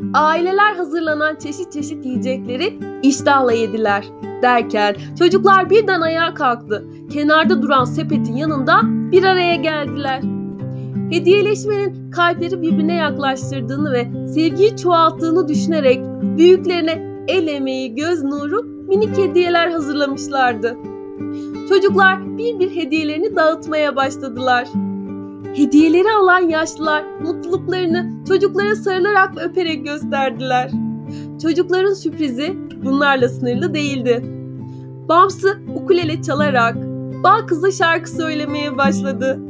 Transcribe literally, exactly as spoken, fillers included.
Aileler hazırlanan çeşit çeşit yiyecekleri iştahla yediler. Derken çocuklar birden ayağa kalktı. Kenarda duran sepetin yanında bir araya geldiler. Hediyeleşmenin kalpleri birbirine yaklaştırdığını ve sevgiyi çoğalttığını düşünerek büyüklerine el emeği, göz nuru minik hediyeler hazırlamışlardı. Çocuklar bir bir hediyelerini dağıtmaya başladılar. Hediyeleri alan yaşlılar mutluluklarını çocuklara sarılarak ve öperek gösterdiler. Çocukların sürprizi bunlarla sınırlı değildi. Bamsı ukulele çalarak Bal Kız'a şarkı söylemeye başladı.